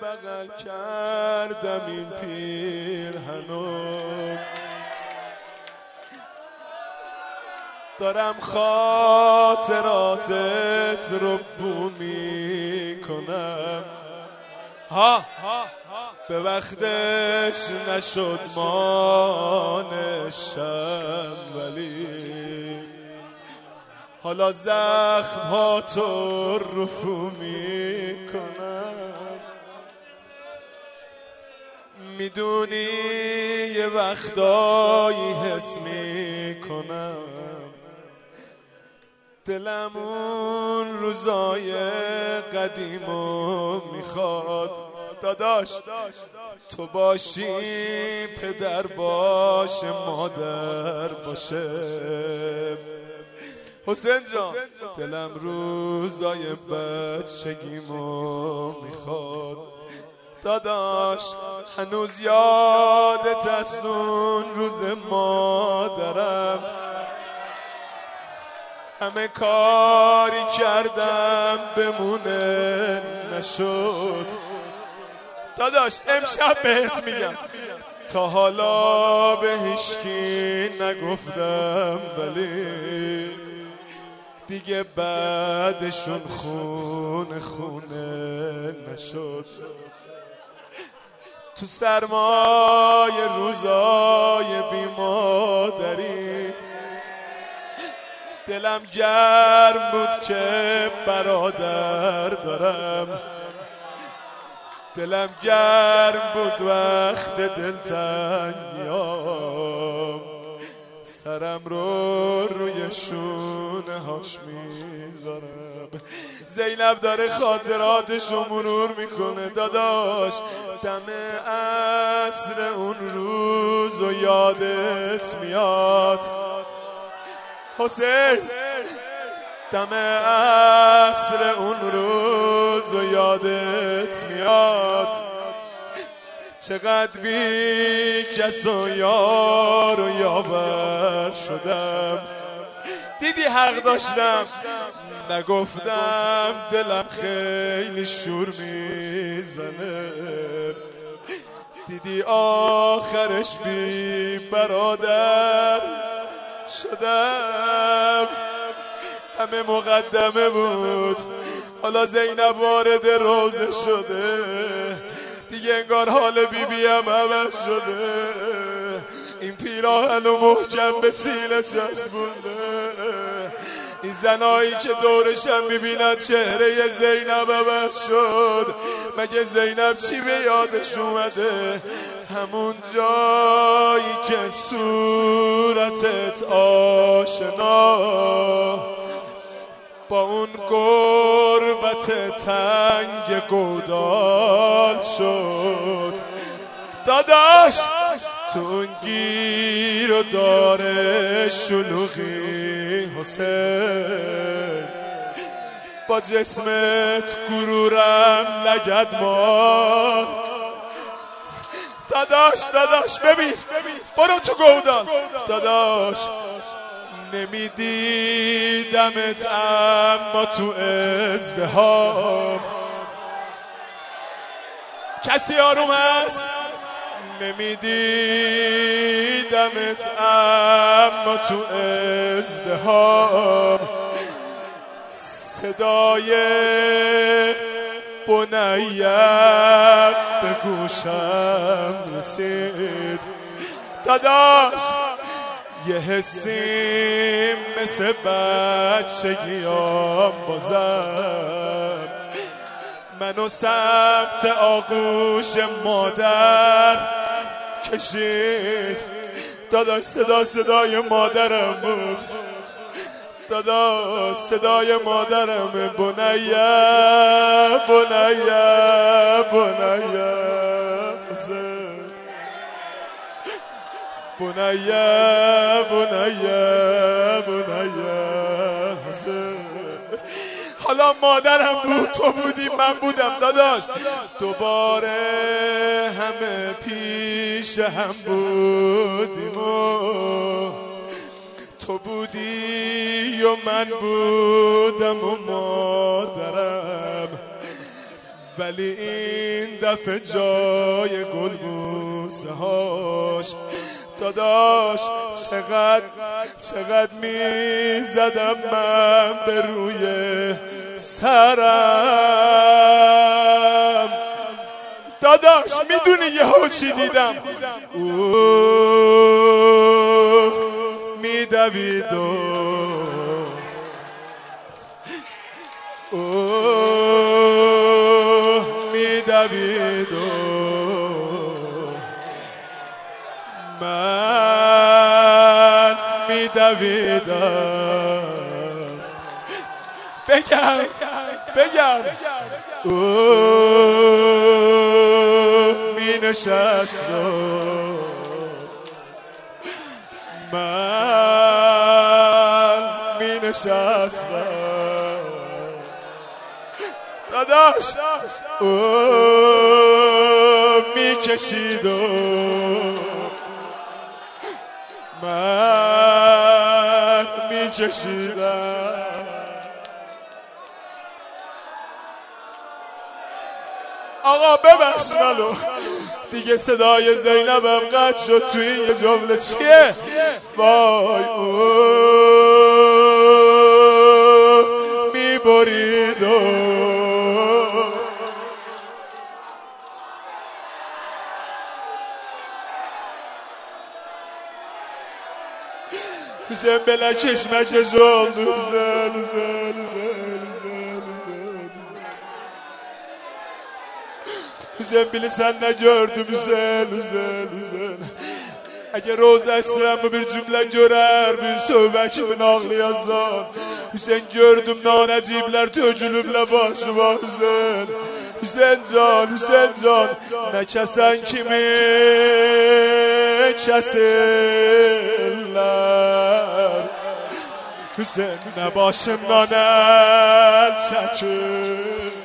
بغل کردم این پیرهنو، دارم خاطراتت رو بو میکنم. به وقتش نشد مانشم، ولی حالا زخم ها تو رفو میکنم. میدونی یه وقتایی حس میکنم دلم اون روزای قدیمو میخواد. داداش تو باشی، پدر باشه، مادر باشه. حسین جان دلم روزای بچگیمو میخواد. داداش هنوز یادت از اون روز مادرم، همه کاری کردم بمونه نشد. داداش امشب بهت میگم تا حالا به هیچکی نگفتم، ولی دیگه بعدشون خونه خونه نشد. تو سرمای روزای بیمادری دلم گرم بود که برادر دارم، دلم گرم بود وقت دلتنگیام، سرم رو روی شونه هاش میذارم. زینب داره خاطراتشو مرور میکنه. داداش دم عصر اون روز و یادت میاد. حسین دم عصر اون روز و یادت میاد، چقدر بی کس و یار و یاور شدم. دیدی حق داشتم نگفتم، دلم خیلی شور میزنه. دیدی آخرش بی برادر شدم. همه مقدمه بود، حالا زینب وارد روزه شده، دیگه انگار حال بیبی هم عوض شده. این پیراهنو محکم به سینه چسبونده. این زنایی که دورشم میبینن چهره زینب عوض شد. مگه زینب چی به یادش اومده؟ همون جایی که صورتت آشنا با اون غربت تنگ گودال شد. داداش تو اون گیر و داره شلوغی حسین، با جسمت غرورم لگد مار. داداش ببین برو تو گودال. داداش نمیدیدمت اما تو ازدحام کسی آروم هست؟ نمیدیدمت اما تو ازدحام صدای بنیه به گوشم رسید. داداش یه حسیم مثل بچگیام بازم منو سمت آغوش مادر کشید. داداش صدای مادرم بود. داداش صدای مادرم. بنیه حسین. حالا مادرم بود، تو بودی، من بودم. داداش دوباره همه پیش هم بودیم و تو بودی و من بودم و مادرم. ولی این دفعه جای گلبوسه هاش داداش چقدر میزدم من به روی سرم. داداش میدونی یهو چی دیدم؟ میدوید میدوید من میدویدم. بگم می نشست من می نشستم. داداش می کشید من می کشیدم. آقا ببخش منو دیگه، صدای زینبم قطع شد تو این یه جمله. چیه؟ وای میبرید حسین بلا چشمک جلد Hüseyin bile sen ne gördüm Hüseyin. Eğer roz esremi bir cümle görer bir sövbe kimin ağlayazan. Hüseyin gördüm nanecibler töcülümle başıma Hüseyin. Hüseyin can ne kesen kimi keserler. Hüseyin ne başımdan el çekir.